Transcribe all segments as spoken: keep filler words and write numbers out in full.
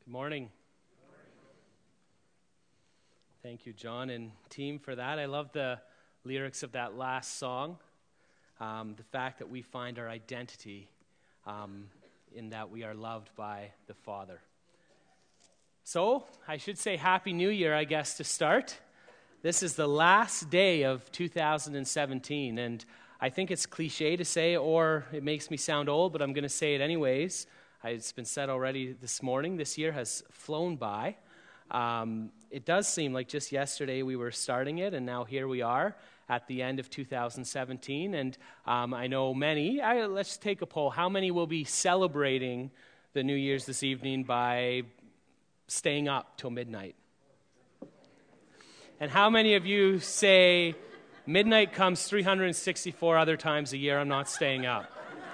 Good morning. Thank you, John and team, for that. I love the lyrics of that last song. Um, the fact that we find our identity um, in that we are loved by the Father. So, I should say Happy New Year, I guess, to start. This is the last day of two thousand seventeen, and I think it's cliche to say, or it makes me sound old, but I'm going to say it anyways. It's been said already this morning, this year has flown by. Um, it does seem like just yesterday we were starting it, and now here we are at the end of two thousand seventeen. And um, I know many, I, let's take a poll. How many will be celebrating the New Year's this evening by staying up till midnight? And how many of you say, midnight comes three hundred sixty-four other times a year, I'm not staying up?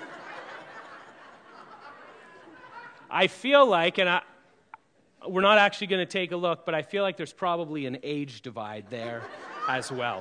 I feel like, and I, we're not actually going to take a look, but I feel like there's probably an age divide there as well.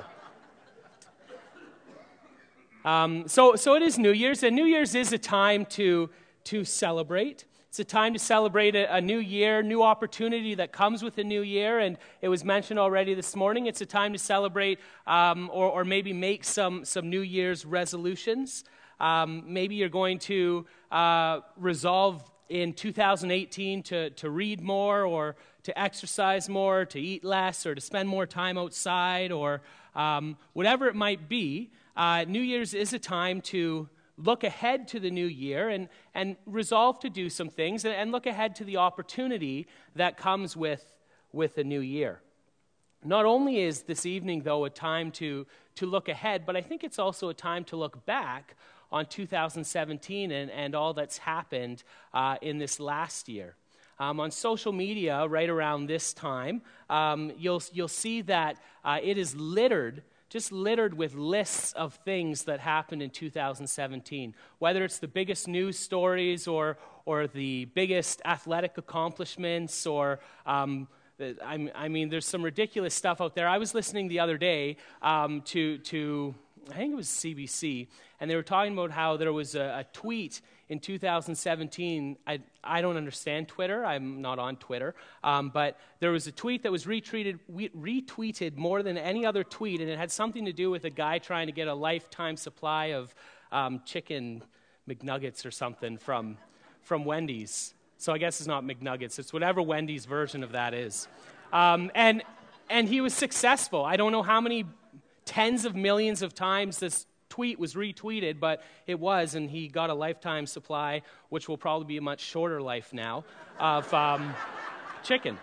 Um, so, so it is New Year's, and New Year's is a time to to celebrate. It's a time to celebrate a, a new year, new opportunity that comes with a new year, and it was mentioned already this morning. It's a time to celebrate, um, or, or maybe make some some New Year's resolutions. Um, maybe you're going to uh, resolve in two thousand eighteen to, to read more, or to exercise more, to eat less, or to spend more time outside, or um, whatever it might be. Uh, New Year's is a time to look ahead to the new year and, and resolve to do some things, and, and look ahead to the opportunity that comes with, with a new year. Not only is this evening, though, a time to, to look ahead, but I think it's also a time to look back on two thousand seventeen and, and all that's happened uh, in this last year. Um, on social media, right around this time, um, you'll you'll see that uh, it is littered, just littered with lists of things that happened in two thousand seventeen. Whether it's the biggest news stories, or or the biggest athletic accomplishments, or um, I, I mean, there's some ridiculous stuff out there. I was listening the other day um, to to. I think it was C B C, and they were talking about how there was a, a tweet in two thousand seventeen. I, I don't understand Twitter. I'm not on Twitter. Um, but there was a tweet that was retweeted, retweeted more than any other tweet, and it had something to do with a guy trying to get a lifetime supply of um, chicken McNuggets or something from, from Wendy's. So I guess it's not McNuggets. It's whatever Wendy's version of that is. Um, and and he was successful. I don't know how many tens of millions of times this tweet was retweeted, but it was, and he got a lifetime supply, which will probably be a much shorter life now, of um, chicken.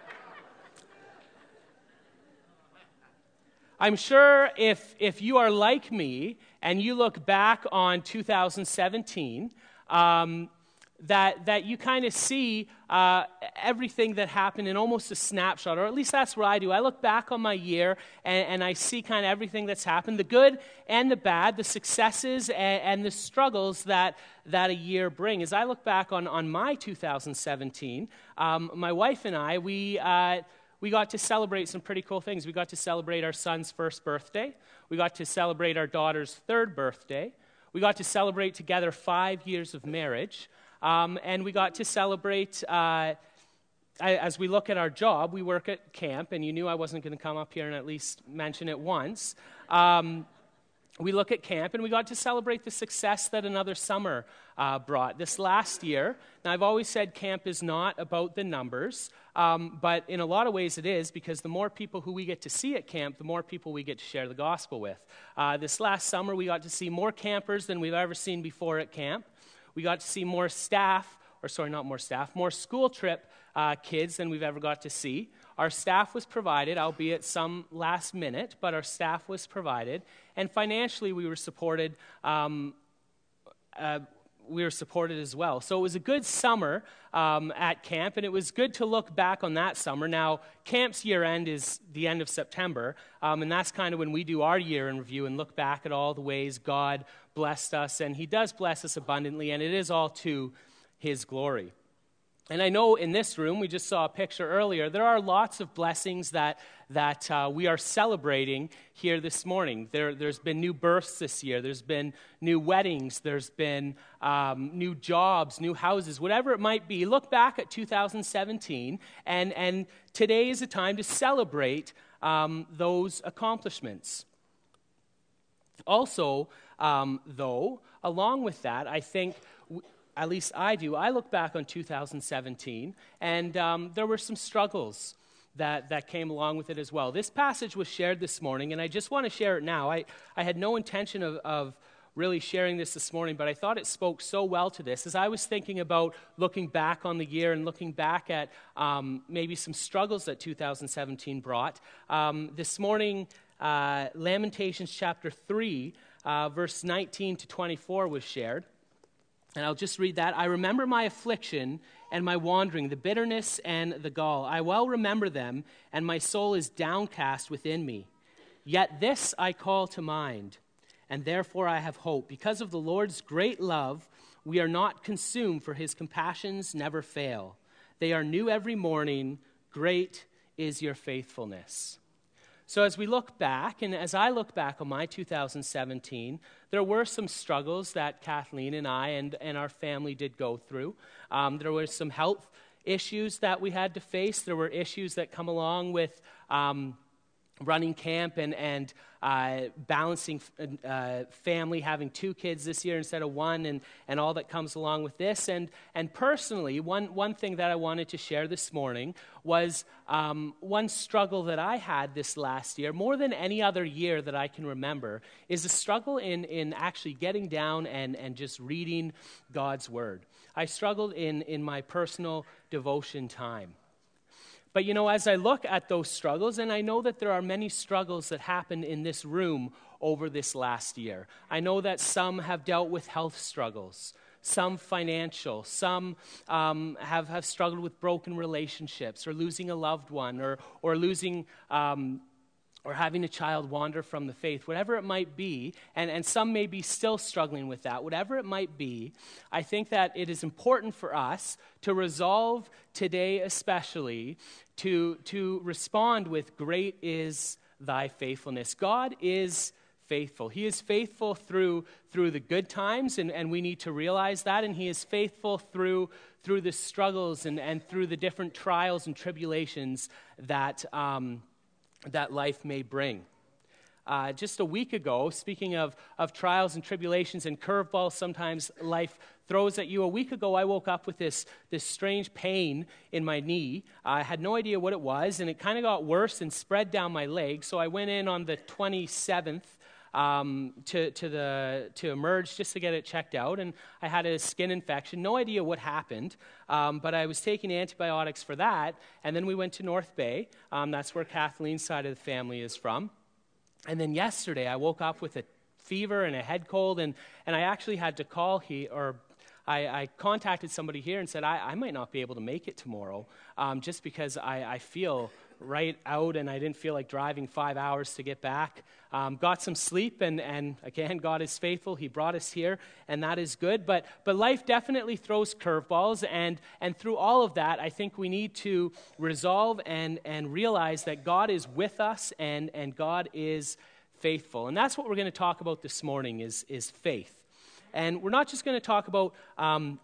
I'm sure if if you are like me and you look back on two thousand seventeen, um, that that you kind of see uh, everything that happened in almost a snapshot, or at least that's what I do. I look back on my year, and, and I see kind of everything that's happened, the good and the bad, the successes and, and the struggles that, that a year bring. As I look back on, on my two thousand seventeen, um, my wife and I, we... Uh, We got to celebrate some pretty cool things. We got to celebrate our son's first birthday. We got to celebrate our daughter's third birthday. We got to celebrate together five years of marriage. Um, and we got to celebrate, uh, as we look at our job, we work at camp, and you knew I wasn't going to come up here and at least mention it once. Um, we look at camp, and we got to celebrate the success that another summer uh, brought. This last year, now I've always said camp is not about the numbers, um, but in a lot of ways it is, because the more people who we get to see at camp, the more people we get to share the gospel with. Uh, this last summer, we got to see more campers than we've ever seen before at camp. We got to see more staff, or sorry, not more staff, more school trip uh, kids than we've ever got to see. Our staff was provided, albeit some last minute, but our staff was provided. And financially, we were supported. Um, uh, we were supported as well. So it was a good summer um, at camp, and it was good to look back on that summer. Now, camp's year end is the end of September, um, and that's kind of when we do our year in review and look back at all the ways God blessed us, and He does bless us abundantly, and it is all to His glory. And I know in this room, we just saw a picture earlier, there are lots of blessings that that uh, we are celebrating here this morning. There, there's been new births this year. There's been new weddings. There's been um, new jobs, new houses, whatever it might be. Look back at two thousand seventeen, and, and today is a time to celebrate um, those accomplishments. Also, um, though, along with that, I think... W- At least I do. I look back on two thousand seventeen, and um, there were some struggles that, that came along with it as well. This passage was shared this morning, and I just want to share it now. I, I had no intention of, of really sharing this this morning, but I thought it spoke so well to this. As I was thinking about looking back on the year and looking back at um, maybe some struggles that two thousand seventeen brought, um, this morning, uh, Lamentations chapter three, uh, verse nineteen to twenty-four was shared. And I'll just read that. I remember my affliction and my wandering, the bitterness and the gall. I well remember them, and my soul is downcast within me. Yet this I call to mind, and therefore I have hope. Because of the Lord's great love, we are not consumed, for his compassions never fail. They are new every morning. Great is your faithfulness. So as we look back, and as I look back on my two thousand seventeen, there were some struggles that Kathleen and I and, and our family did go through. Um, there were some health issues that we had to face. There were issues that come along with um, running camp and, and uh, balancing uh, family, having two kids this year instead of one, and, and all that comes along with this. And and personally, one, one thing that I wanted to share this morning was um, one struggle that I had this last year, more than any other year that I can remember, is a struggle in, in actually getting down and, and just reading God's Word. I struggled in, in my personal devotion time. But, you know, as I look at those struggles, and I know that there are many struggles that happened in this room over this last year. I know that some have dealt with health struggles, some financial, some um, have, have struggled with broken relationships or losing a loved one or, or losing... Um, or having a child wander from the faith, whatever it might be, and, and some may be still struggling with that, whatever it might be, I think that it is important for us to resolve today especially to, to respond with, great is thy faithfulness. God is faithful. He is faithful through through the good times, and, and we need to realize that, and he is faithful through through the struggles and, and through the different trials and tribulations that um that life may bring. Uh, just a week ago, speaking of, of trials and tribulations and curveballs sometimes life throws at you, a week ago I woke up with this, this strange pain in my knee. I had no idea what it was, and it kind of got worse and spread down my leg, so I went in on the twenty-seventh Um, to to the to emerge just to get it checked out, and I had a skin infection. No idea what happened, um, but I was taking antibiotics for that, and then we went to North Bay. Um, that's where Kathleen's side of the family is from. And then yesterday, I woke up with a fever and a head cold, and and I actually had to call he or. I, I contacted somebody here and said, I, I might not be able to make it tomorrow um, just because I, I feel right out and I didn't feel like driving five hours to get back. Um, got some sleep, and, and again, God is faithful. He brought us here, and that is good. But but life definitely throws curveballs, and, and through all of that, I think we need to resolve and, and realize that God is with us and, and God is faithful. And that's what we're going to talk about this morning is, is faith. And we're not just going to talk about um,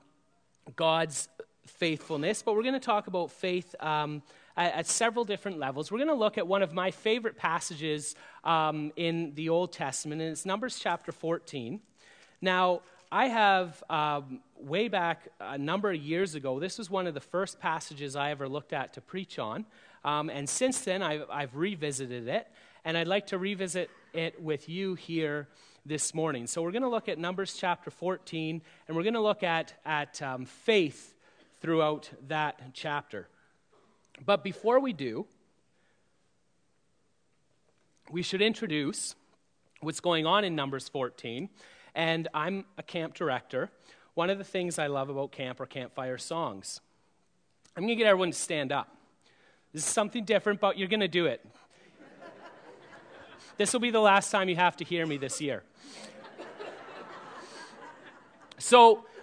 God's faithfulness, but we're going to talk about faith um, at, at several different levels. We're going to look at one of my favorite passages um, in the Old Testament, and it's Numbers chapter fourteen. Now, I have, um, way back a number of years ago, this was one of the first passages I ever looked at to preach on, um, and since then I've, I've revisited it, and I'd like to revisit it with you here this morning. So we're going to look at Numbers chapter fourteen, and we're going to look at, at um, faith throughout that chapter. But before we do, we should introduce what's going on in Numbers fourteen, and I'm a camp director. One of the things I love about camp are campfire songs. I'm going to get everyone to stand up. This is something different, but you're going to do it. This will be the last time you have to hear me this year. So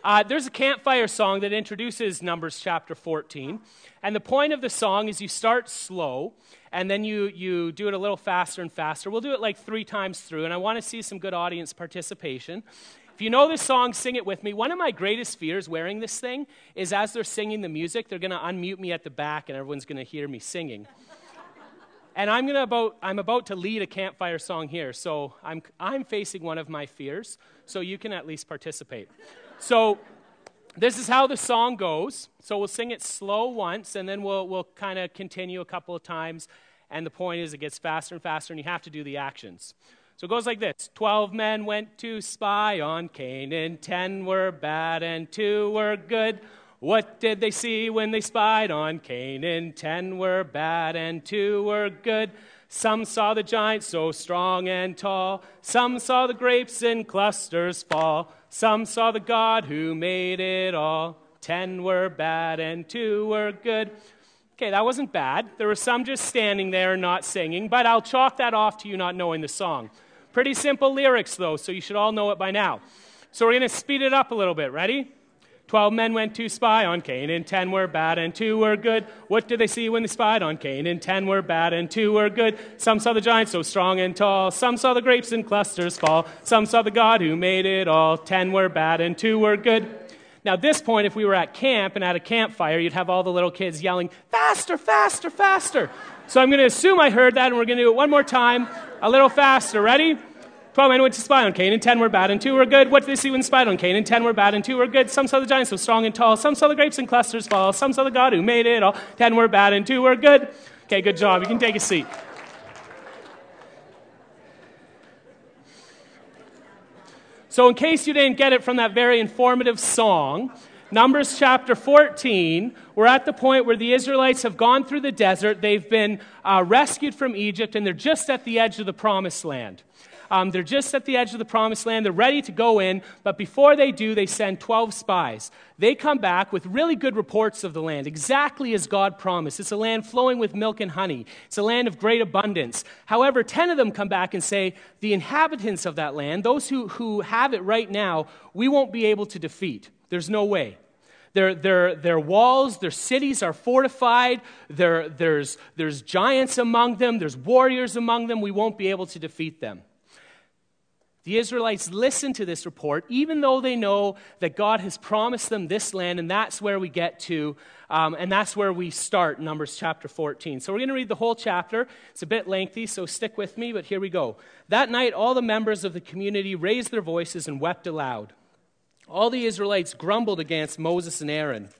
Uh, there's a campfire song that introduces Numbers chapter fourteen. And the point of the song is you start slow, and then you, you do it a little faster and faster. We'll do it like three times through, and I want to see some good audience participation. If you know this song, sing it with me. One of my greatest fears wearing this thing is as they're singing the music, they're going to unmute me at the back, and everyone's going to hear me singing. And I'm gonna about I'm about to lead a campfire song here, so I'm I'm facing one of my fears. So you can at least participate. So this is how the song goes. So we'll sing it slow once, and then we'll we'll kind of continue a couple of times. And the point is, it gets faster and faster, and you have to do the actions. So it goes like this: Twelve men went to spy on Canaan. Ten were bad, and two were good. What did they see when they spied on Canaan? Ten were bad and two were good. Some saw the giant so strong and tall. Some saw the grapes in clusters fall. Some saw the God who made it all. Ten were bad and two were good. Okay, that wasn't bad. There were some just standing there and not singing, but I'll chalk that off to you not knowing the song. Pretty simple lyrics, though, so you should all know it by now. So we're going to speed it up a little bit. Ready? Twelve men went to spy on Canaan. Ten were bad and two were good. What did they see when they spied on Canaan? Ten were bad and two were good. Some saw the giant so strong and tall. Some saw the grapes in clusters fall. Some saw the God who made it all. Ten were bad and two were good. Now, at this point, if we were at camp and at a campfire, you'd have all the little kids yelling, faster, faster, faster. So I'm going to assume I heard that, and we're going to do it one more time, a little faster. Ready? Twelve men went to spy on Canaan. Ten were bad and two were good. What did they see when they spied on Canaan? Ten were bad and two were good. Some saw the giant so strong and tall. Some saw the grapes in clusters fall. Some saw the God who made it all. Ten were bad and two were good. Okay, good job. You can take a seat. So in case you didn't get it from that very informative song, Numbers chapter fourteen, we're at the point where the Israelites have gone through the desert. They've been uh, rescued from Egypt, and they're just at the edge of the promised land. Um, they're just at the edge of the promised land. They're ready to go in, but before they do, they send twelve spies. They come back with really good reports of the land, exactly as God promised. It's a land flowing with milk and honey. It's a land of great abundance. However, ten of them come back and say, the inhabitants of that land, those who, who have it right now, we won't be able to defeat. There's no way. Their, their, their walls, their cities are fortified. There, there's, there's giants among them. There's warriors among them. We won't be able to defeat them. The Israelites listen to this report, even though they know that God has promised them this land, and that's where we get to, um, and that's where we start, Numbers chapter fourteen. So we're going to read the whole chapter. It's a bit lengthy, so stick with me, but here we go. That night, all the members of the community raised their voices and wept aloud. All the Israelites grumbled against Moses and Aaron,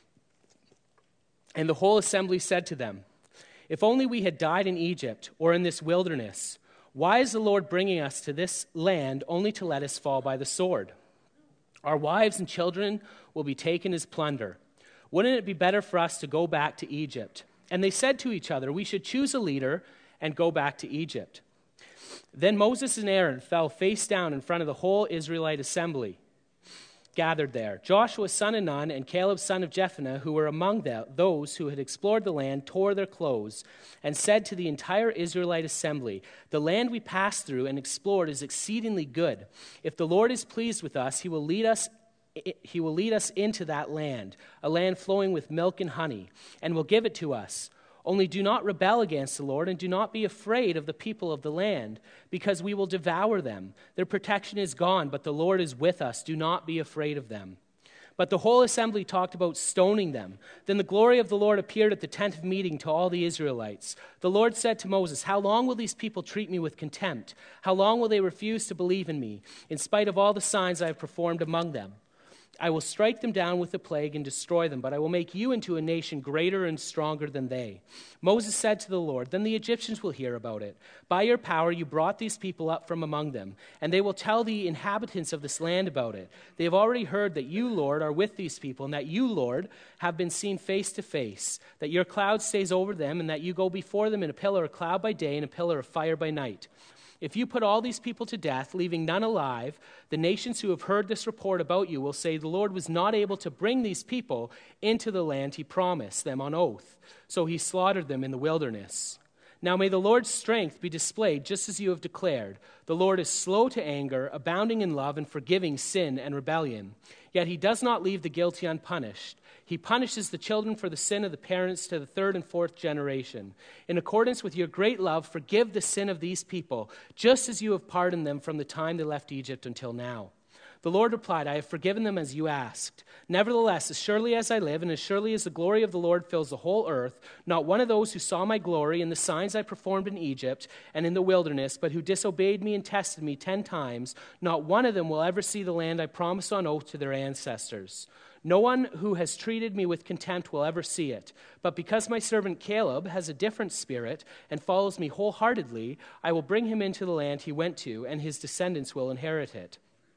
and the whole assembly said to them, if only we had died in Egypt or in this wilderness. Why is the Lord bringing us to this land only to let us fall by the sword? Our wives and children will be taken as plunder. Wouldn't it be better for us to go back to Egypt? And they said to each other, we should choose a leader and go back to Egypt. Then Moses and Aaron fell face down in front of the whole Israelite assembly gathered there. Joshua son of Nun and Caleb son of Jephunneh, who were among the, those who had explored the land, tore their clothes and said to the entire Israelite assembly, the land we passed through and explored is exceedingly good. If the Lord is pleased with us, he will lead us he will lead us into that land, a land flowing with milk and honey, and will give it to us. Only do not rebel against the Lord, and do not be afraid of the people of the land, because we will devour them. Their protection is gone, but the Lord is with us. Do not be afraid of them. But the whole assembly talked about stoning them. Then the glory of the Lord appeared at the tent of meeting to all the Israelites. The Lord said to Moses, how long will these people treat me with contempt? How long will they refuse to believe in me, in spite of all the signs I have performed among them? I will strike them down with a plague and destroy them, but I will make you into a nation greater and stronger than they. Moses said to the Lord, then the Egyptians will hear about it. By your power you brought these people up from among them, and they will tell the inhabitants of this land about it. They have already heard that you, Lord, are with these people, and that you, Lord, have been seen face to face, that your cloud stays over them, and that you go before them in a pillar of cloud by day and a pillar of fire by night. If you put all these people to death, leaving none alive, the nations who have heard this report about you will say, the Lord was not able to bring these people into the land he promised them on oath, so he slaughtered them in the wilderness. Now may the Lord's strength be displayed just as you have declared. The Lord is slow to anger, abounding in love, and forgiving sin and rebellion. Yet he does not leave the guilty unpunished. He punishes the children for the sin of the parents to the third and fourth generation. In accordance with your great love, forgive the sin of these people, just as you have pardoned them from the time they left Egypt until now. The Lord replied, I have forgiven them as you asked. Nevertheless, as surely as I live, and as surely as the glory of the Lord fills the whole earth, not one of those who saw my glory and the signs I performed in Egypt and in the wilderness, but who disobeyed me and tested me ten times, not one of them will ever see the land I promised on oath to their ancestors. No one who has treated me with contempt will ever see it. But because my servant Caleb has a different spirit and follows me wholeheartedly, I will bring him into the land he went to, and his descendants will inherit it.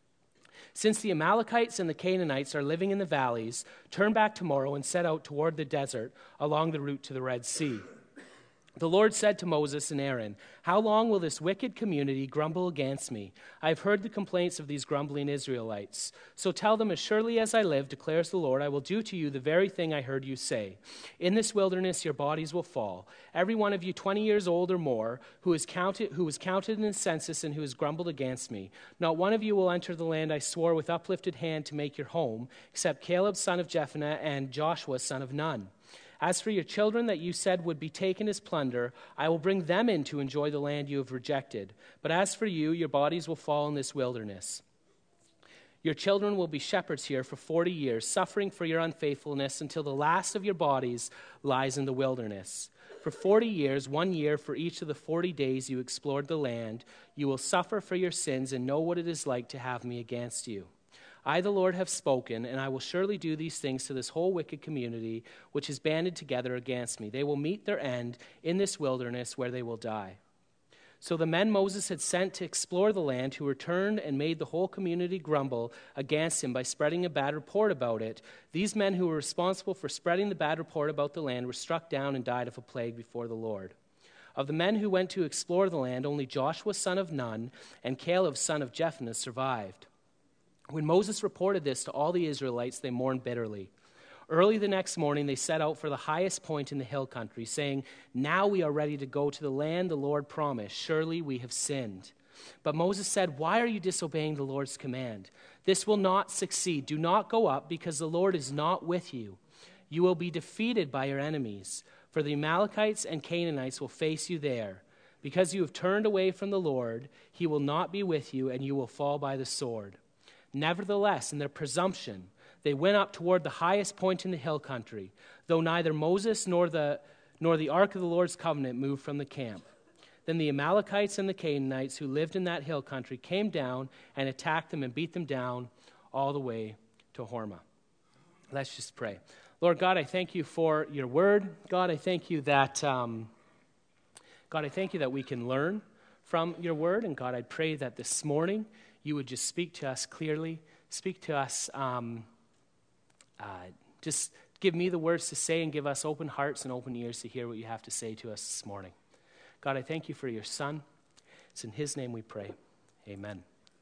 Since the Amalekites and the Canaanites are living in the valleys, turn back tomorrow and set out toward the desert along the route to the Red Sea. The Lord said to Moses and Aaron, how long will this wicked community grumble against me? I have heard the complaints of these grumbling Israelites. So tell them, as surely as I live, declares the Lord, I will do to you the very thing I heard you say. In this wilderness your bodies will fall. Every one of you twenty years old or more, who is counted, who was counted in the census and who has grumbled against me. Not one of you will enter the land I swore with uplifted hand to make your home, except Caleb son of Jephunneh and Joshua son of Nun. As for your children that you said would be taken as plunder, I will bring them in to enjoy the land you have rejected. But as for you, your bodies will fall in this wilderness. Your children will be shepherds here for forty years, suffering for your unfaithfulness until the last of your bodies lies in the wilderness. For forty years, one year for each of the forty days you explored the land, you will suffer for your sins and know what it is like to have me against you. I, the Lord, have spoken, and I will surely do these things to this whole wicked community which is banded together against me. They will meet their end in this wilderness where they will die. So the men Moses had sent to explore the land, who returned and made the whole community grumble against him by spreading a bad report about it, these men who were responsible for spreading the bad report about the land were struck down and died of a plague before the Lord. Of the men who went to explore the land, only Joshua son of Nun and Caleb son of Jephunneh survived. When Moses reported this to all the Israelites, they mourned bitterly. Early the next morning, they set out for the highest point in the hill country, saying, now we are ready to go to the land the Lord promised. Surely we have sinned. But Moses said, why are you disobeying the Lord's command? This will not succeed. Do not go up, because the Lord is not with you. You will be defeated by your enemies, for the Amalekites and Canaanites will face you there. Because you have turned away from the Lord, he will not be with you, and you will fall by the sword. Nevertheless, in their presumption, they went up toward the highest point in the hill country, though neither Moses nor the, nor the ark of the Lord's covenant moved from the camp. Then the Amalekites and the Canaanites who lived in that hill country came down and attacked them and beat them down all the way to Hormah. Let's just pray. Lord God, I thank you for your word. God, I thank you that, um, God, I thank you that we can learn from your word. And God, I pray that this morning you would just speak to us clearly, speak to us, um, uh, just give me the words to say and give us open hearts and open ears to hear what you have to say to us this morning. God, I thank you for your Son. It's in his name we pray. Amen.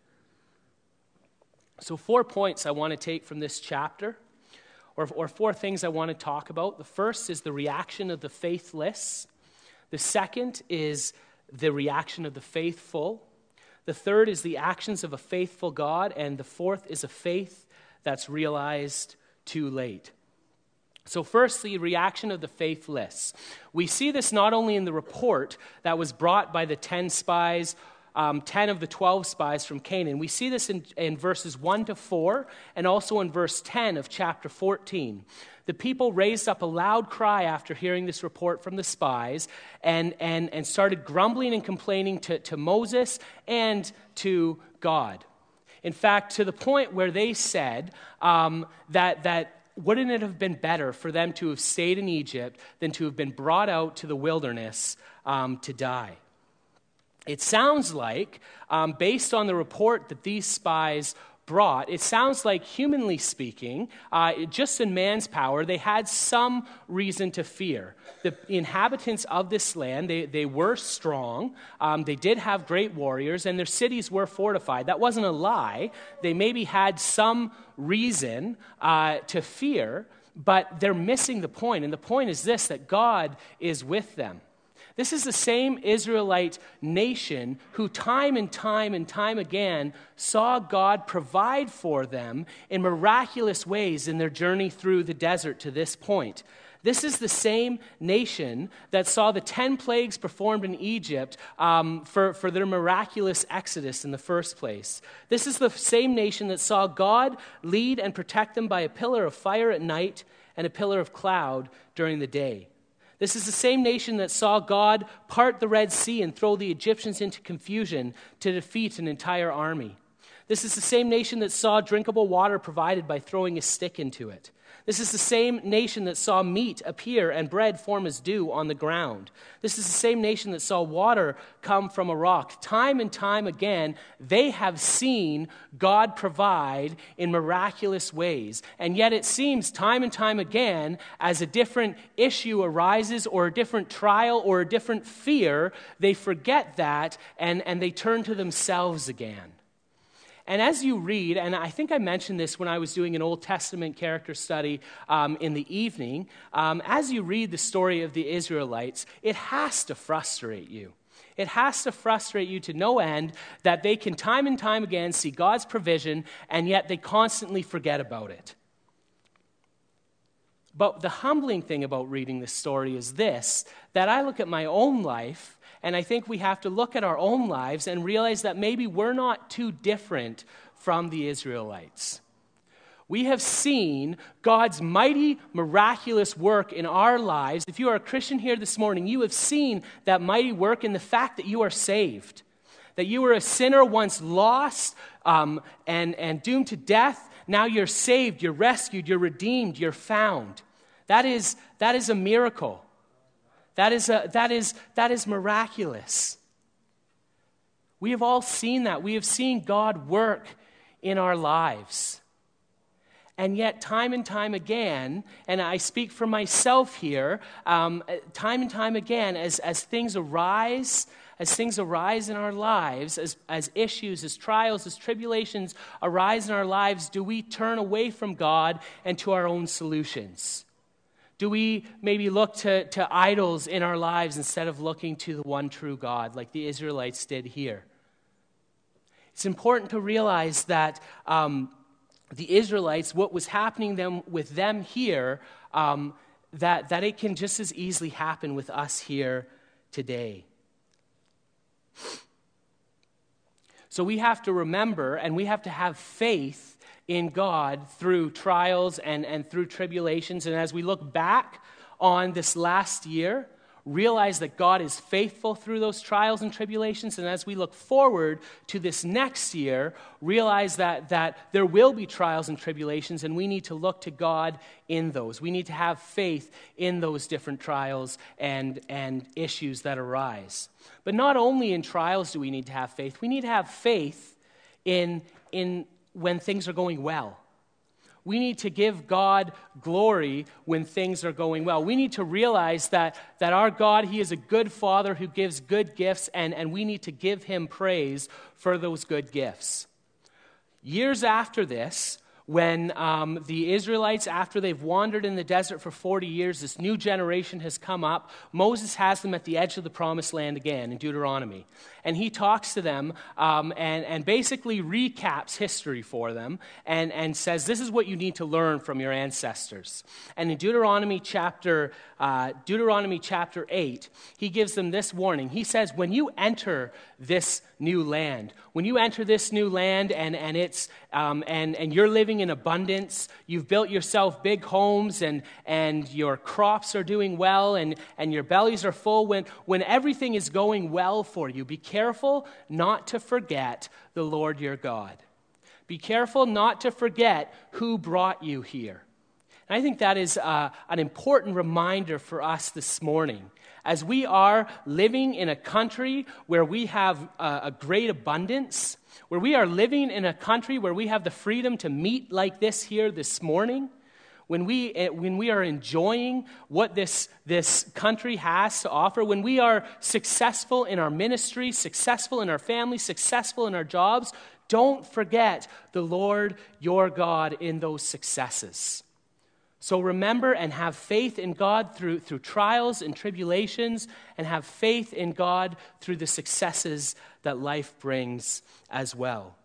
So four points I want to take from this chapter, or, or four things I want to talk about. The first is the reaction of the faithless. The second is the reaction of the faithful. The third is the actions of a faithful God, and the fourth is a faith that's realized too late. So first, the reaction of the faithless. We see this not only in the report that was brought by the ten spies, um, ten of the twelve spies from Canaan. We see this in, in verses one to four, and also in verse ten of chapter fourteen. The people raised up a loud cry after hearing this report from the spies and, and, and started grumbling and complaining to, to Moses and to God. In fact, to the point where they said um, that, that wouldn't it have been better for them to have stayed in Egypt than to have been brought out to the wilderness um, to die? It sounds like, um, based on the report that these spies brought, it sounds like, humanly speaking, uh, just in man's power, they had some reason to fear. The inhabitants of this land, they, they were strong, um, they did have great warriors, and their cities were fortified. That wasn't a lie. They maybe had some reason uh, to fear, but they're missing the point, and the point is this, that God is with them. This is the same Israelite nation who time and time and time again saw God provide for them in miraculous ways in their journey through the desert to this point. This is the same nation that saw the ten plagues performed in Egypt um, for, for their miraculous exodus in the first place. This is the same nation that saw God lead and protect them by a pillar of fire at night and a pillar of cloud during the day. This is the same nation that saw God part the Red Sea and throw the Egyptians into confusion to defeat an entire army. This is the same nation that saw drinkable water provided by throwing a stick into it. This is the same nation that saw meat appear and bread form as dew on the ground. This is the same nation that saw water come from a rock. Time and time again, they have seen God provide in miraculous ways. And yet it seems time and time again, as a different issue arises or a different trial or a different fear, they forget that and, and they turn to themselves again. And as you read, and I think I mentioned this when I was doing an Old Testament character study um, in the evening, um, as you read the story of the Israelites, it has to frustrate you. It has to frustrate you to no end that they can time and time again see God's provision, and yet they constantly forget about it. But the humbling thing about reading this story is this, that I look at my own life, and I think we have to look at our own lives and realize that maybe we're not too different from the Israelites. We have seen God's mighty, miraculous work in our lives. If you are a Christian here this morning, you have seen that mighty work in the fact that you are saved, that you were a sinner once lost um, and, and doomed to death. Now you're saved, you're rescued, you're redeemed, you're found. That is, that is a miracle. That is, a, that is, that is miraculous. We have all seen that. We have seen God work in our lives. And yet, time and time again, and I speak for myself here, um, time and time again, as, as things arise, as things arise in our lives, as, as issues, as trials, as tribulations arise in our lives, do we turn away from God and to our own solutions? Do we maybe look to, to idols in our lives instead of looking to the one true God, like the Israelites did here? It's important to realize that um, the Israelites, what was happening them, with them here, um, that, that it can just as easily happen with us here today. So we have to remember, and we have to have faith in God through trials and, and through tribulations. And as we look back on this last year, realize that God is faithful through those trials and tribulations. And as we look forward to this next year, realize that, that there will be trials and tribulations, and we need to look to God in those. We need to have faith in those different trials and, and issues that arise. But not only in trials do we need to have faith, we need to have faith in, in when things are going well. We need to give God glory when things are going well. We need to realize that, that our God, He is a good Father who gives good gifts, and, and we need to give Him praise for those good gifts. Years after this, when um, the Israelites, after they've wandered in the desert for forty years, this new generation has come up, Moses has them at the edge of the promised land again in Deuteronomy. And he talks to them um, and, and basically recaps history for them and, and says, this is what you need to learn from your ancestors. And in Deuteronomy chapter, uh, Deuteronomy chapter eight, he gives them this warning. He says, when you enter this new land, when you enter this new land and, and, it's, um, and, and you're living in abundance, you've built yourself big homes and, and your crops are doing well and, and your bellies are full, when, when everything is going well for you, be careful not to forget the Lord your God. Be careful not to forget who brought you here. And I think that is uh, an important reminder for us this morning. As we are living in a country where we have uh, a great abundance, where we are living in a country where we have the freedom to meet like this here this morning, when we when we are enjoying what this, this country has to offer, when we are successful in our ministry, successful in our family, successful in our jobs, don't forget the Lord your God in those successes. So remember and have faith in God through, through trials and tribulations, and have faith in God through the successes that life brings as well.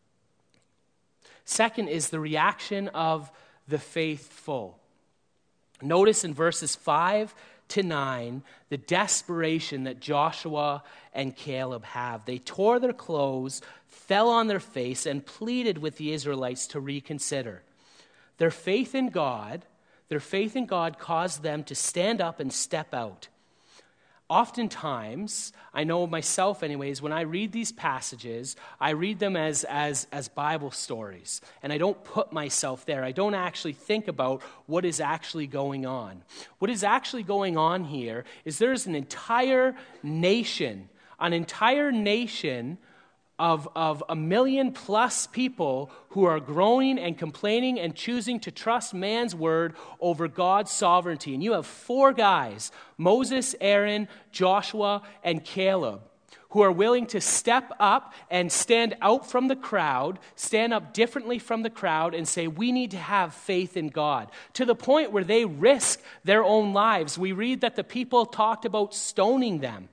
Second is the reaction of the faithful. Notice in verses five to nine the desperation that Joshua and Caleb have. They tore their clothes, fell on their face, and pleaded with the Israelites to reconsider. Their faith in God, their faith in God caused them to stand up and step out. Oftentimes, I know myself anyways, when I read these passages, I read them as, as, as Bible stories, and I don't put myself there. I don't actually think about what is actually going on. What is actually going on here is there's an entire nation, an entire nation Of, of a million plus people who are groaning and complaining and choosing to trust man's word over God's sovereignty. And you have four guys, Moses, Aaron, Joshua, and Caleb, who are willing to step up and stand out from the crowd, stand up differently from the crowd, and say, we need to have faith in God, to the point where they risk their own lives. We read that the people talked about stoning them.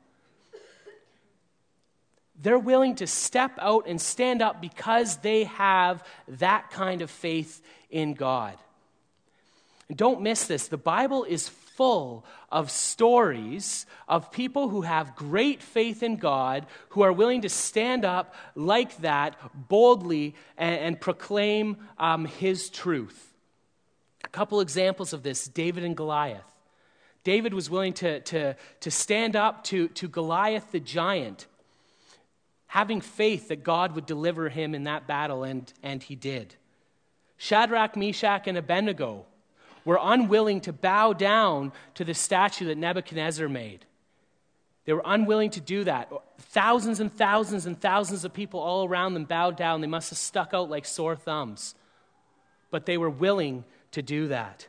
They're willing to step out and stand up because they have that kind of faith in God. And don't miss this. The Bible is full of stories of people who have great faith in God, who are willing to stand up like that boldly and, and proclaim um, his truth. A couple examples of this: David and Goliath. David was willing to, to, to stand up to, to Goliath the giant, having faith that God would deliver him in that battle, and, and he did. Shadrach, Meshach, and Abednego were unwilling to bow down to the statue that Nebuchadnezzar made. They were unwilling to do that. Thousands and thousands and thousands of people all around them bowed down. They must have stuck out like sore thumbs. But they were willing to do that.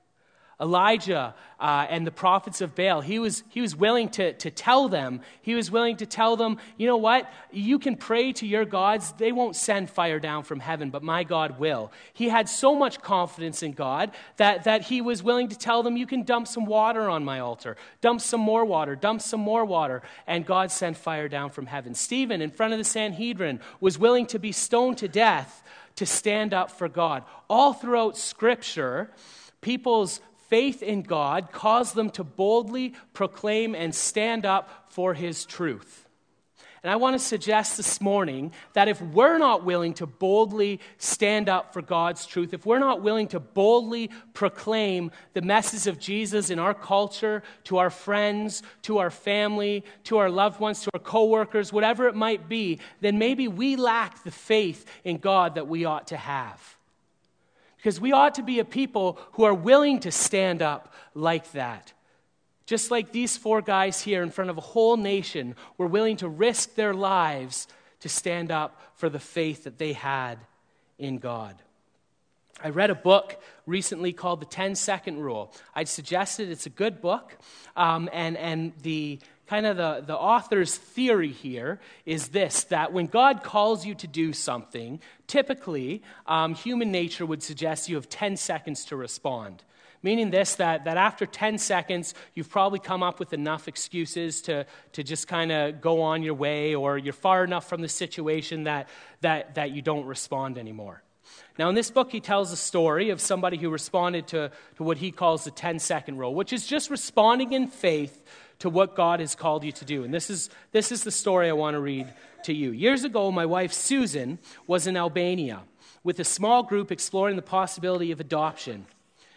Elijah uh, and the prophets of Baal, he was he was willing to, to tell them, he was willing to tell them, you know what, you can pray to your gods, they won't send fire down from heaven, but my God will. He had so much confidence in God that, that he was willing to tell them, you can dump some water on my altar, dump some more water, dump some more water, and God sent fire down from heaven. Stephen, in front of the Sanhedrin, was willing to be stoned to death to stand up for God. All throughout Scripture, people's faith in God caused them to boldly proclaim and stand up for his truth. And I want to suggest this morning that if we're not willing to boldly stand up for God's truth, if we're not willing to boldly proclaim the message of Jesus in our culture, to our friends, to our family, to our loved ones, to our coworkers, whatever it might be, then maybe we lack the faith in God that we ought to have. Because we ought to be a people who are willing to stand up like that. Just like these four guys here in front of a whole nation were willing to risk their lives to stand up for the faith that they had in God. I read a book recently called The ten-Second Rule. I'd suggested it's a good book, um, and, and the kind of the, the author's theory here is this, that when God calls you to do something, typically um, human nature would suggest you have ten seconds to respond. Meaning this, that, that after ten seconds, you've probably come up with enough excuses to, to just kind of go on your way, or you're far enough from the situation that, that, that you don't respond anymore. Now, in this book, he tells a story of somebody who responded to, to what he calls the ten-second rule, which is just responding in faith to what God has called you to do. And this is, this is the story I want to read to you. Years ago, my wife, Susan, was in Albania with a small group exploring the possibility of adoption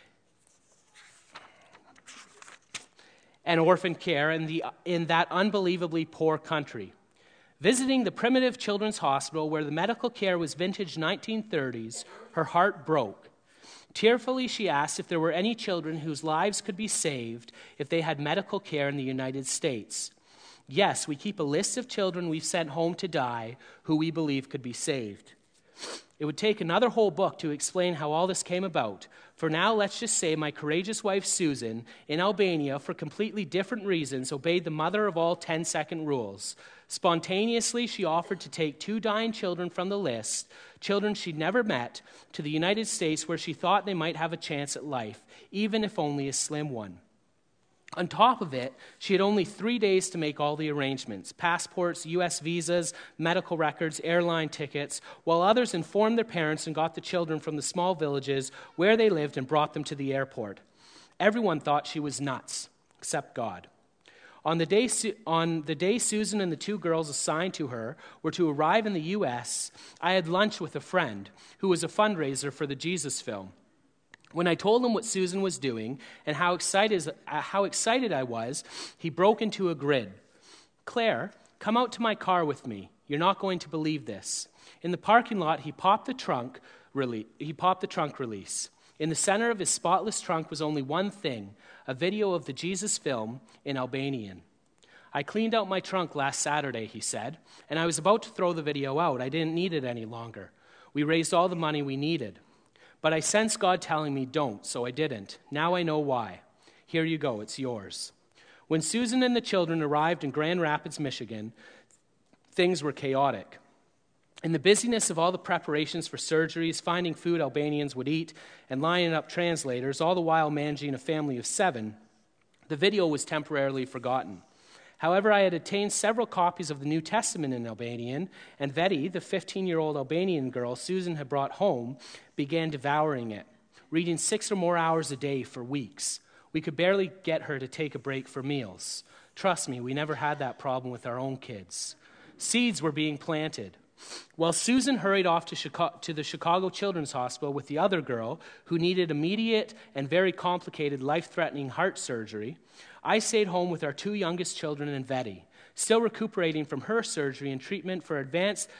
and orphan care in, the, in that unbelievably poor country. Visiting the primitive children's hospital where the medical care was vintage nineteen thirties, her heart broke. Tearfully, she asked if there were any children whose lives could be saved if they had medical care in the United States. Yes, we keep a list of children we've sent home to die who we believe could be saved. It would take another whole book to explain how all this came about. For now, let's just say my courageous wife Susan, in Albania, for completely different reasons, obeyed the mother of all ten-second rules. Spontaneously, she offered to take two dying children from the list, children she'd never met, to the United States where she thought they might have a chance at life, even if only a slim one. On top of it, she had only three days to make all the arrangements: passports, U S visas, medical records, airline tickets, while others informed their parents and got the children from the small villages where they lived and brought them to the airport. Everyone thought she was nuts, except God. On the day, on the day Susan and the two girls assigned to her were to arrive in the U S, I had lunch with a friend who was a fundraiser for the Jesus film. When I told him what Susan was doing and how excited, how excited I was, he broke into a grin. "Claire, come out to my car with me. You're not going to believe this." In the parking lot, he popped the trunk, rele- he popped the trunk release. In the center of his spotless trunk was only one thing: a video of the Jesus film in Albanian. "I cleaned out my trunk last Saturday," he said, "and I was about to throw the video out. I didn't need it any longer. We raised all the money we needed. But I sensed God telling me don't, so I didn't. Now I know why. Here you go, it's yours." When Susan and the children arrived in Grand Rapids, Michigan, things were chaotic. In the busyness of all the preparations for surgeries, finding food Albanians would eat, and lining up translators, all the while managing a family of seven, the video was temporarily forgotten. However, I had obtained several copies of the New Testament in Albanian, and Veti, the fifteen-year-old Albanian girl Susan had brought home, began devouring it, reading six or more hours a day for weeks. We could barely get her to take a break for meals. Trust me, we never had that problem with our own kids. Seeds were being planted. While Susan hurried off to, Chicago, to the Chicago Children's Hospital with the other girl, who needed immediate and very complicated life-threatening heart surgery, I stayed home with our two youngest children and Veti, still recuperating from her surgery and treatment for advanced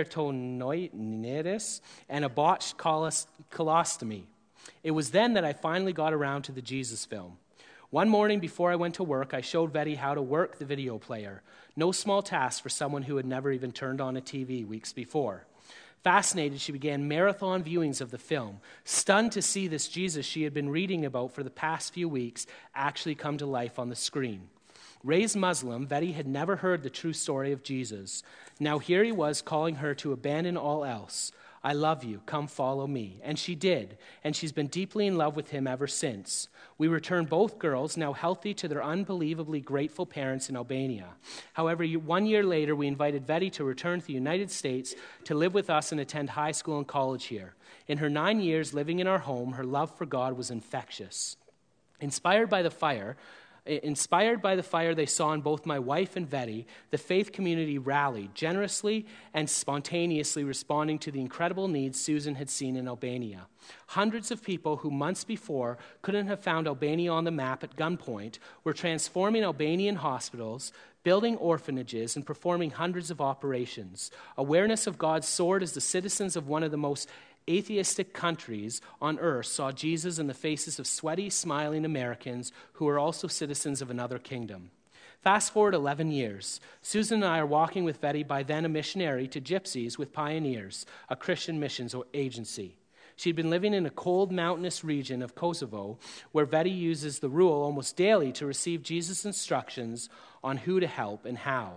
peritonitis and a botched colostomy. It was then that I finally got around to the Jesus film. One morning before I went to work, I showed Veti how to work the video player. No small task for someone who had never even turned on a T V weeks before. Fascinated, she began marathon viewings of the film, stunned to see this Jesus she had been reading about for the past few weeks actually come to life on the screen. Raised Muslim, Veti had never heard the true story of Jesus. Now here he was calling her to abandon all else. "I love you, come follow me." And she did, and she's been deeply in love with him ever since. We returned both girls, now healthy, to their unbelievably grateful parents in Albania. However, one year later, we invited Veti to return to the United States to live with us and attend high school and college here. In her nine years living in our home, her love for God was infectious. Inspired by the fire, Inspired by the fire they saw in both my wife and Veti, the faith community rallied, generously and spontaneously responding to the incredible needs Susan had seen in Albania. Hundreds of people who months before couldn't have found Albania on the map at gunpoint were transforming Albanian hospitals, building orphanages, and performing hundreds of operations. Awareness of God soared as the citizens of one of the most atheistic countries on earth saw Jesus in the faces of sweaty, smiling Americans who were also citizens of another kingdom. Fast forward eleven years. Susan and I are walking with Veti, by then a missionary, to Gypsies with Pioneers, a Christian missions agency. She'd been living in a cold, mountainous region of Kosovo, where Veti uses the rule almost daily to receive Jesus' instructions on who to help and how.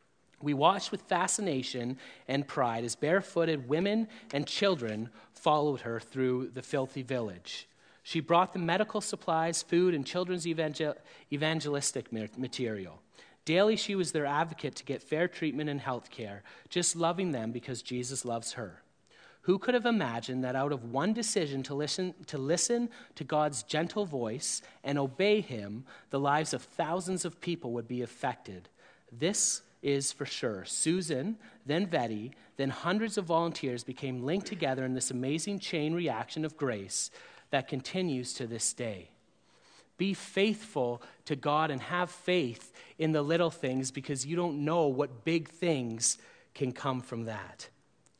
We watched with fascination and pride as barefooted women and children followed her through the filthy village. She brought them medical supplies, food, and children's evangel- evangelistic material. Daily, she was their advocate to get fair treatment and health care, just loving them because Jesus loves her. Who could have imagined that out of one decision to listen, to listen to God's gentle voice and obey him, the lives of thousands of people would be affected? This is for sure. Susan, then Veti, then hundreds of volunteers became linked together in this amazing chain reaction of grace that continues to this day. Be faithful to God and have faith in the little things, because you don't know what big things can come from that.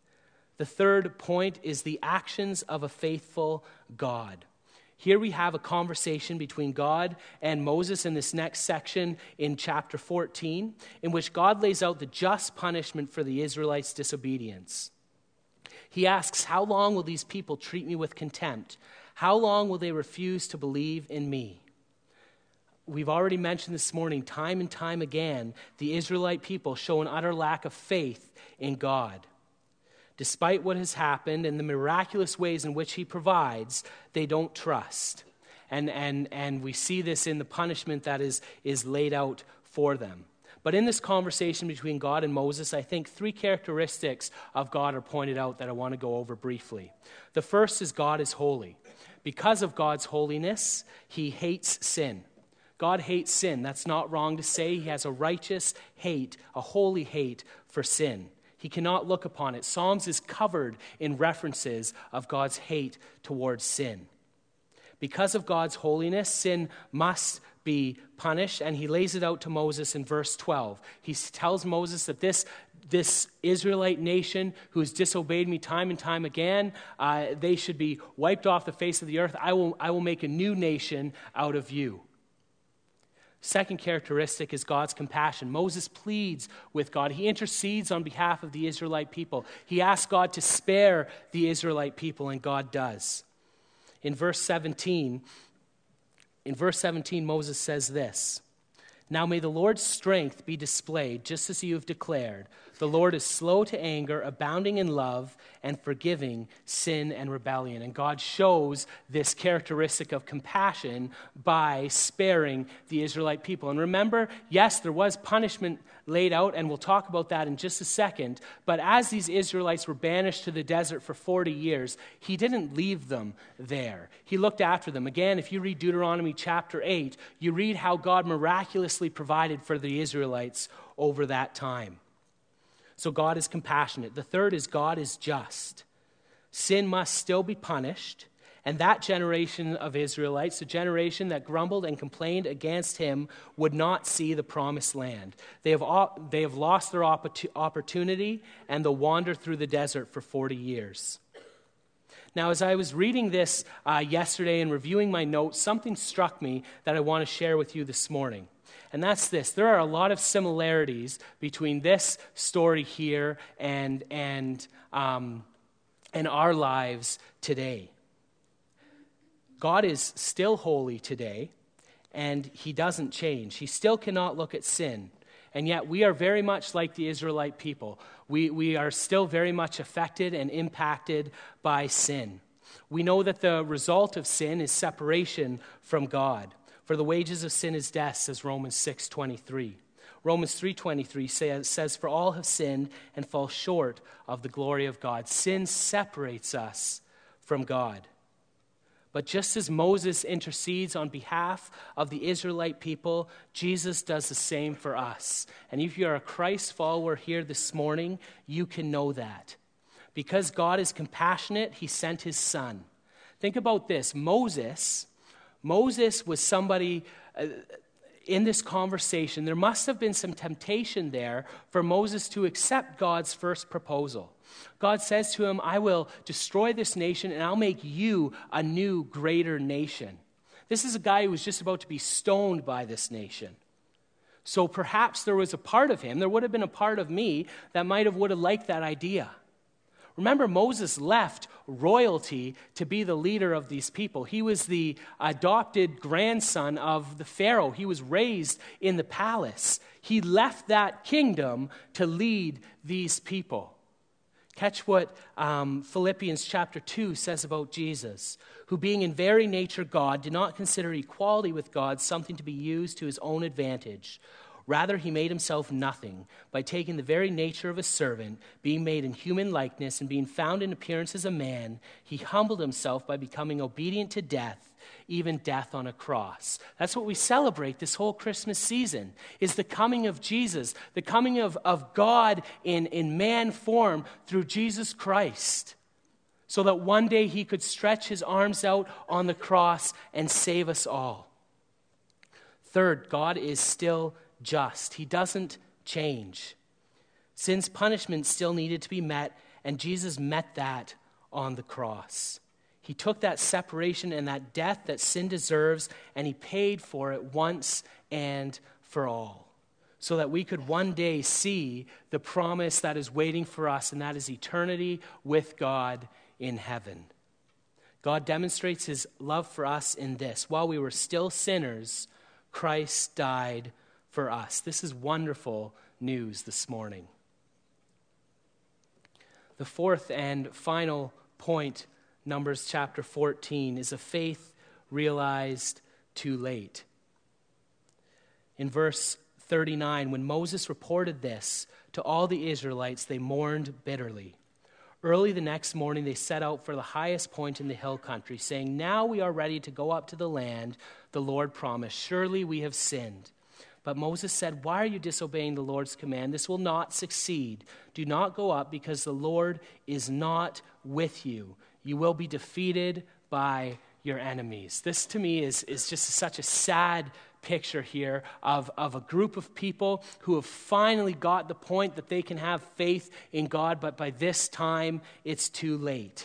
The third point is the actions of a faithful God. Here we have a conversation between God and Moses in this next section in chapter fourteen, in which God lays out the just punishment for the Israelites' disobedience. He asks, how long will these people treat me with contempt? How long will they refuse to believe in me? We've already mentioned this morning, time and time again, the Israelite people show an utter lack of faith in God. Despite what has happened and the miraculous ways in which he provides, they don't trust. And, and, and we see this in the punishment that is, is laid out for them. But in this conversation between God and Moses, I think three characteristics of God are pointed out that I want to go over briefly. The first is God is holy. Because of God's holiness, he hates sin. God hates sin. That's not wrong to say. He has a righteous hate, a holy hate for sin. He cannot look upon it. Psalms is covered in references of God's hate towards sin. Because of God's holiness, sin must be punished, and he lays it out to Moses in verse twelve. He tells Moses that this, this Israelite nation who has disobeyed me time and time again, uh, they should be wiped off the face of the earth. I will, I will make a new nation out of you. Second characteristic is God's compassion. Moses pleads with God. He intercedes on behalf of the Israelite people. He asks God to spare the Israelite people, and God does. In verse seventeen, in verse seventeen, Moses says this, "Now may the Lord's strength be displayed, just as you have declared. The Lord is slow to anger, abounding in love, and forgiving sin and rebellion." And God shows this characteristic of compassion by sparing the Israelite people. And remember, yes, there was punishment laid out, and we'll talk about that in just a second. But as these Israelites were banished to the desert for forty years, he didn't leave them there. He looked after them. Again, if you read Deuteronomy chapter eight, you read how God miraculously provided for the Israelites over that time. So God is compassionate. The third is God is just. Sin must still be punished, and that generation of Israelites, the generation that grumbled and complained against him, would not see the promised land. They have, they have lost their opportunity, and they'll wander through the desert for forty years. Now, as I was reading this uh, yesterday and reviewing my notes, something struck me that I want to share with you this morning. And that's this. There are a lot of similarities between this story here and, and, um, and our lives today. God is still holy today, and he doesn't change. He still cannot look at sin. And yet we are very much like the Israelite people. We, we are still very much affected and impacted by sin. We know that the result of sin is separation from God. For the wages of sin is death, says Romans six twenty-three. Romans three twenty-three says, says, "For all have sinned and fall short of the glory of God." Sin separates us from God. But just as Moses intercedes on behalf of the Israelite people, Jesus does the same for us. And if you're a Christ follower here this morning, you can know that. Because God is compassionate, he sent his son. Think about this. Moses... Moses was somebody, uh, in this conversation, there must have been some temptation there for Moses to accept God's first proposal. God says to him, "I will destroy this nation and I'll make you a new, greater nation." This is a guy who was just about to be stoned by this nation. So perhaps there was a part of him, there would have been a part of me that might have would have liked that idea. Remember, Moses left royalty to be the leader of these people. He was the adopted grandson of the Pharaoh. He was raised in the palace. He left that kingdom to lead these people. Catch what um, Philippians chapter two says about Jesus, who being in very nature God, did not consider equality with God something to be used to his own advantage. Rather, he made himself nothing by taking the very nature of a servant, being made in human likeness, and being found in appearance as a man. He humbled himself by becoming obedient to death, even death on a cross. That's what we celebrate this whole Christmas season, is the coming of Jesus, the coming of, of God in, in man form through Jesus Christ, so that one day he could stretch his arms out on the cross and save us all. Third, God is still just. He doesn't change. Sin's punishment still needed to be met, and Jesus met that on the cross. He took that separation and that death that sin deserves, and he paid for it once and for all. so that we could one day see the promise that is waiting for us, and that is eternity with God in heaven. God demonstrates his love for us in this: while we were still sinners, Christ died for us. This is wonderful news this morning. The fourth and final point, Numbers chapter fourteen, is a faith realized too late. In verse thirty-nine, when Moses reported this to all the Israelites, they mourned bitterly. Early the next morning, they set out for the highest point in the hill country, saying, "Now we are ready to go up to the land the Lord promised. Surely we have sinned." But Moses said, "Why are you disobeying the Lord's command? This will not succeed. Do not go up, because the Lord is not with you. You will be defeated by your enemies." This to me is, is just such a sad picture here of, of a group of people who have finally got the point that they can have faith in God, but by this time it's too late.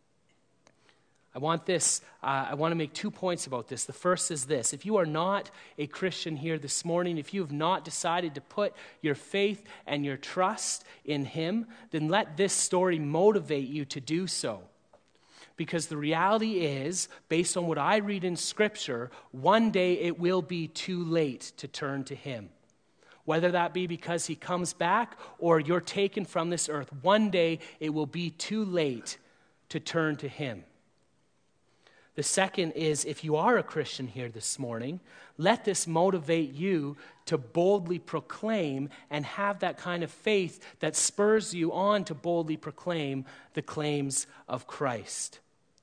I want this, uh, I want to make two points about this. The first is this: if you are not a Christian here this morning, if you have not decided to put your faith and your trust in him, then let this story motivate you to do so. Because the reality is, based on what I read in Scripture, one day it will be too late to turn to him. Whether that be because he comes back or you're taken from this earth, one day it will be too late to turn to him. The second is, if you are a Christian here this morning, let this motivate you to boldly proclaim and have that kind of faith that spurs you on to boldly proclaim the claims of Christ.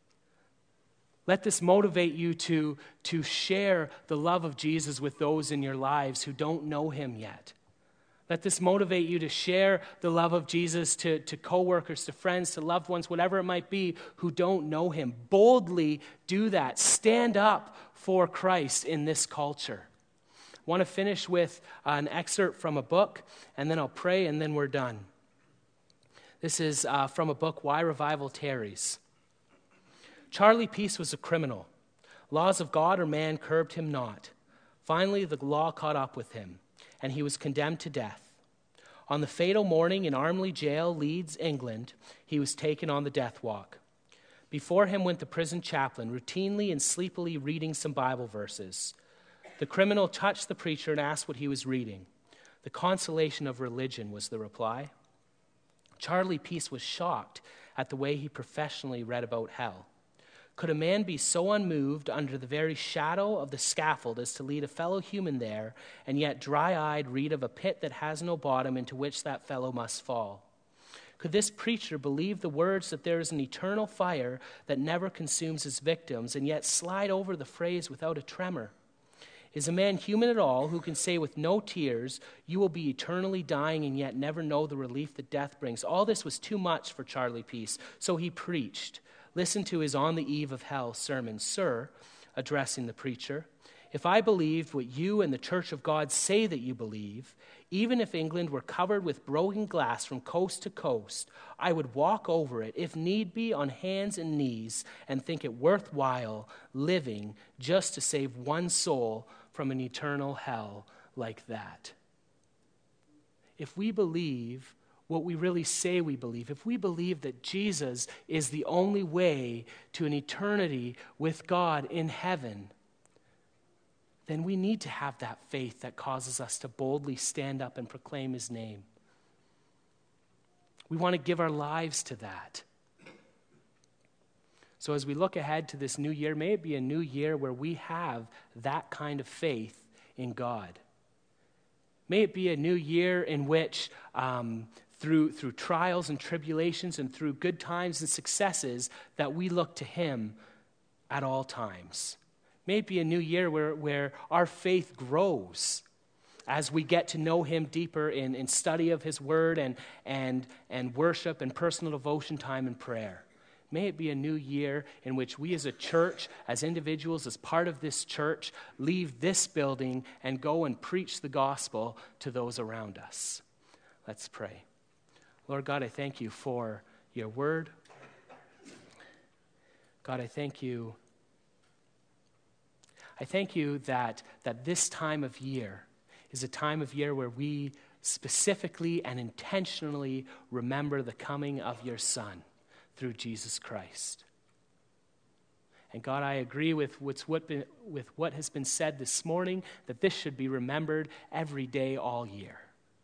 Let this motivate you to, to share the love of Jesus with those in your lives who don't know him yet. Let this motivate you to share the love of Jesus to, to coworkers, to friends, to loved ones, whatever it might be, who don't know him. Boldly do that. Stand up for Christ in this culture. I want to finish with an excerpt from a book, and then I'll pray, and then we're done. This is uh, from a book, Why Revival Tarries. Charlie Peace was a criminal. Laws of God or man curbed him not. Finally, the law caught up with him, and he was condemned to death. On the fatal morning in Armley Jail, Leeds, England, he was taken on the death walk. Before him went the prison chaplain, routinely and sleepily reading some Bible verses. The criminal touched the preacher and asked what he was reading. "The consolation of religion," was the reply. Charlie Peace was shocked at the way he professionally read about hell. Could a man be so unmoved under the very shadow of the scaffold as to lead a fellow human there, and yet dry-eyed read of a pit that has no bottom into which that fellow must fall? Could this preacher believe the words that there is an eternal fire that never consumes his victims, and yet slide over the phrase without a tremor? Is a man human at all who can say with no tears, "You will be eternally dying," and yet never know the relief that death brings? All this was too much for Charlie Peace, so he preached. Listen to his On the Eve of Hell sermon. "Sir," addressing the preacher, "if I believed what you and the Church of God say that you believe, even if England were covered with broken glass from coast to coast, I would walk over it, if need be, on hands and knees, and think it worthwhile living just to save one soul from an eternal hell like that." If we believe what we really say we believe, if we believe that Jesus is the only way to an eternity with God in heaven, then we need to have that faith that causes us to boldly stand up and proclaim his name. We want to give our lives to that. So as we look ahead to this new year, may it be a new year where we have that kind of faith in God. May it be a new year in which um, Through, through trials and tribulations and through good times and successes, that we look to him at all times. May it be a new year where, where our faith grows as we get to know him deeper in, in study of his word and, and, and worship and personal devotion time and prayer. May it be a new year in which we as a church, as individuals, as part of this church, leave this building and go and preach the gospel to those around us. Let's pray. Lord God, I thank you for your word. God, I thank you. I thank you that, that this time of year is a time of year where we specifically and intentionally remember the coming of your Son through Jesus Christ. And God, I agree with what's what been, with what has been said this morning, that this should be remembered every day, all year.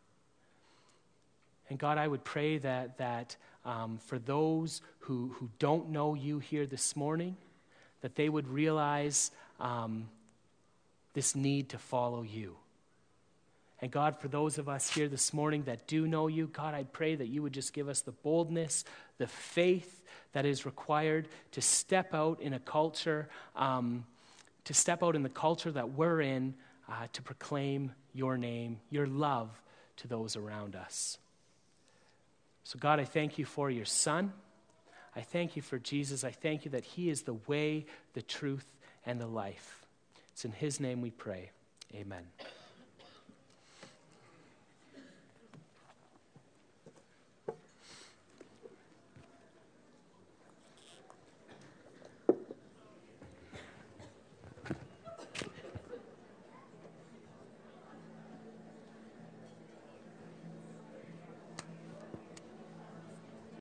And God, I would pray that, that um, for those who, who don't know you here this morning, that they would realize um, this need to follow you. And God, for those of us here this morning that do know you, God, I pray that you would just give us the boldness, the faith that is required to step out in a culture, um, to step out in the culture that we're in, uh, to proclaim your name, your love to those around us. So God, I thank you for your Son. I thank you for Jesus. I thank you that he is the way, the truth, and the life. It's in his name we pray. Amen.